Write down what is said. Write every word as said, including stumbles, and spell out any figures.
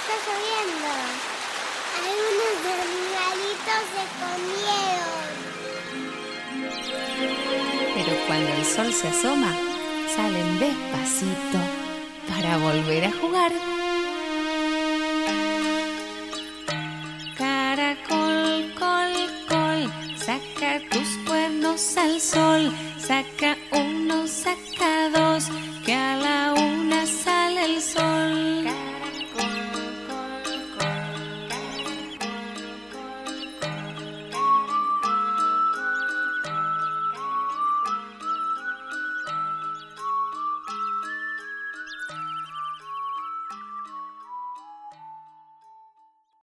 está lloviendo. Algunos animalitos se comieron. Pero cuando el sol se asoma, salen despacito para volver a jugar. Caracol, col, col, saca tus cuernos al sol. Saca uno, saca dos.